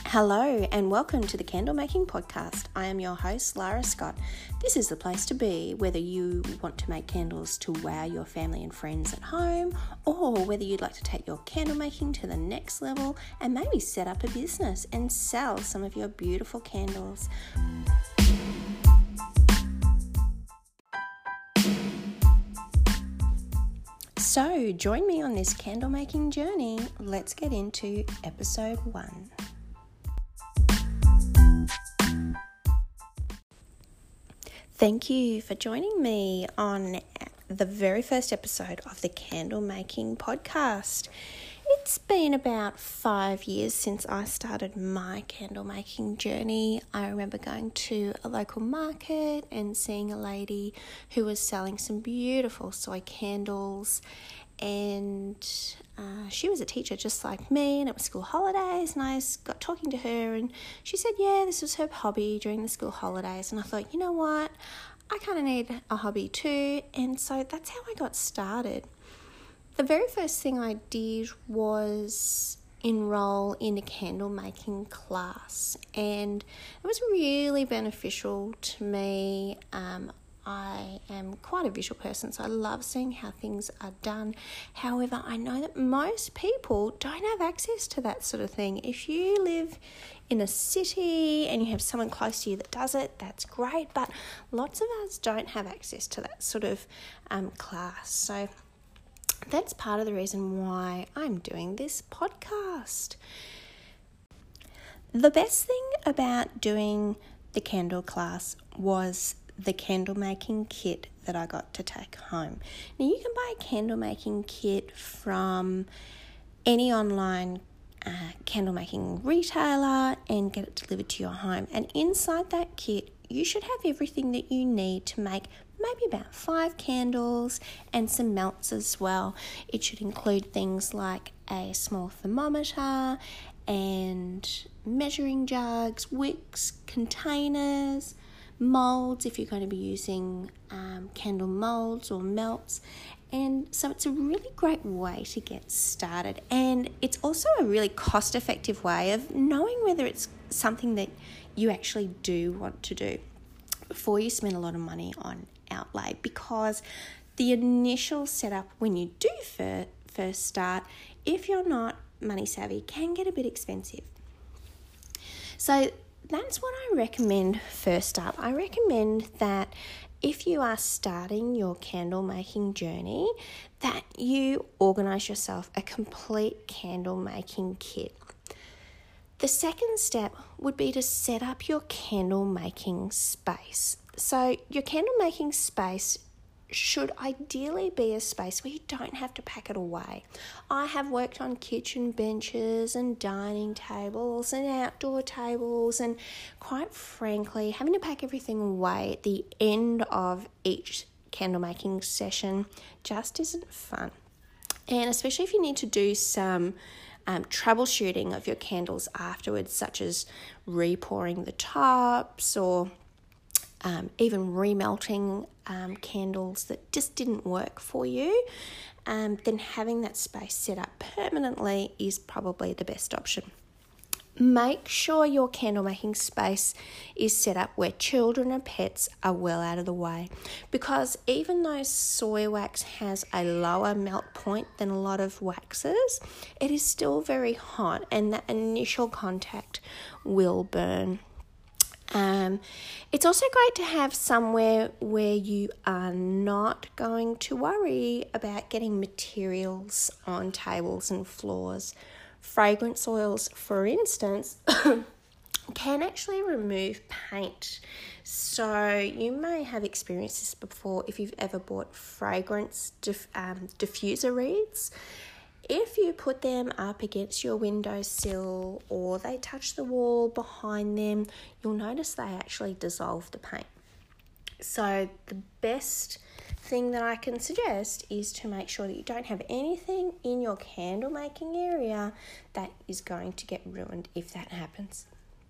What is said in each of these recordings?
Hello and welcome to the Candle Making Podcast. I am your host, Lara Scott. This is the place to be, whether you want to make candles to wow your family and friends at home, or whether you'd like to take your candle making to the next level and maybe set up a business and sell some of your beautiful candles. So join me on this candle making journey. Let's get into episode 1. Thank you for joining me on the very first episode of the Candle Making Podcast. It's been about 5 years since I started my candle making journey. I remember going to a local market and seeing a lady who was selling some beautiful soy candles, and she was a teacher just like me, and it was school holidays, and I got talking to her, and she said, this was her hobby during the school holidays, and I thought, you know what, I kind of need a hobby too, and so that's how I got started. The very first thing I did was enroll in a candle making class, and it was really beneficial to me. I am quite a visual person, so I love seeing how things are done. However, I know that most people don't have access to that sort of thing. If you live in a city and you have someone close to you that does it, that's great, but lots of us don't have access to that sort of class. So that's part of the reason why I'm doing this podcast. The best thing about doing the candle class was the candle making kit that I got to take home. Now, you can buy a candle making kit from any online candle making retailer and get it delivered to your home. And inside that kit, you should have everything that you need to make maybe about 5 candles and some melts as well. It should include things like a small thermometer and measuring jugs, wicks, containers, molds if you're going to be using candle molds or melts. And so it's a really great way to get started, and it's also a really cost-effective way of knowing whether it's something that you actually do want to do before you spend a lot of money on outlay, because the initial setup when you do first start, if you're not money savvy, can get a bit expensive. So that's what I recommend first up. I recommend that if you are starting your candle making journey, that you organise yourself a complete candle making kit. The second step would be to set up your candle making space. So your candle making space should ideally be a space where you don't have to pack it away. I have worked on kitchen benches and dining tables and outdoor tables, and quite frankly, having to pack everything away at the end of each candle making session just isn't fun. And especially if you need to do some troubleshooting of your candles afterwards, such as repouring the tops or even remelting candles that just didn't work for you, then having that space set up permanently is probably the best option. Make sure your candle making space is set up where children and pets are well out of the way, because even though soy wax has a lower melt point than a lot of waxes, it is still very hot, and that initial contact will burn. It's also great to have somewhere where you are not going to worry about getting materials on tables and floors. Fragrance oils, for instance, can actually remove paint. So you may have experienced this before if you've ever bought fragrance diffuser reeds. If you put them up against your windowsill or they touch the wall behind them, you'll notice they actually dissolve the paint. So the best thing that I can suggest is to make sure that you don't have anything in your candle making area that is going to get ruined if that happens.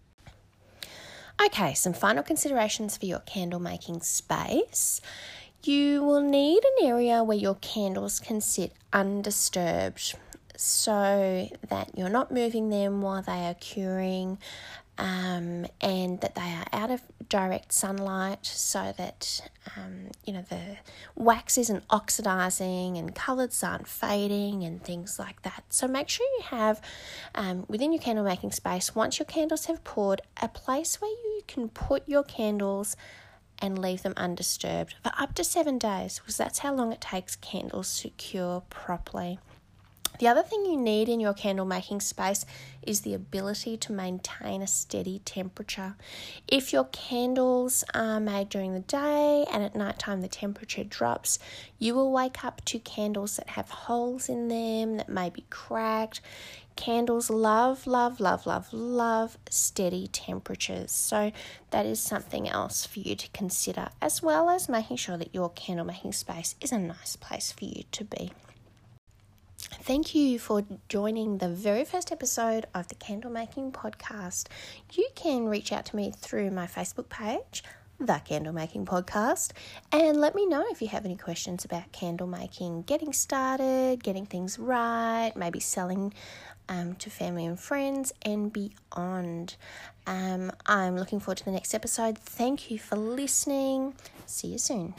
Okay, some final considerations for your candle making space. You will need an area where your candles can sit undisturbed. so that you're not moving them while they are curing, and that they are out of direct sunlight, so that the wax isn't oxidizing and colours aren't fading and things like that. So make sure you have within your candle making space, once your candles have poured, a place where you can put your candles and leave them undisturbed for up to 7 days, because that's how long it takes candles to cure properly. The other thing you need in your candle making space is the ability to maintain a steady temperature. If your candles are made during the day and at night time the temperature drops, you will wake up to candles that have holes in them, that may be cracked. Candles love steady temperatures. So that is something else for you to consider, as well as making sure that your candle making space is a nice place for you to be. Thank you for joining the very first episode of the Candle Making Podcast. You can reach out to me through my Facebook page, The Candle Making Podcast, and let me know if you have any questions about candle making, getting started, getting things right, maybe selling to family and friends and beyond. I'm looking forward to the next episode. Thank you for listening. See you soon.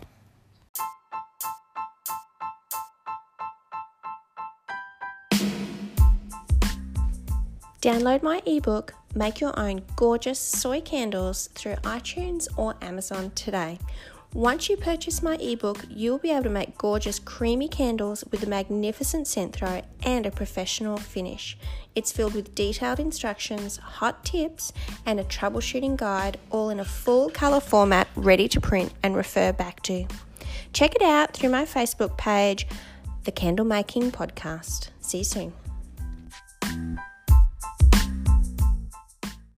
Download my ebook, Make Your Own Gorgeous Soy Candles, through iTunes or Amazon today. Once you purchase my ebook, you'll be able to make gorgeous creamy candles with a magnificent scent throw and a professional finish. It's filled with detailed instructions, hot tips, and a troubleshooting guide, all in a full colour format ready to print and refer back to. Check it out through my Facebook page, The Candle Making Podcast. See you soon.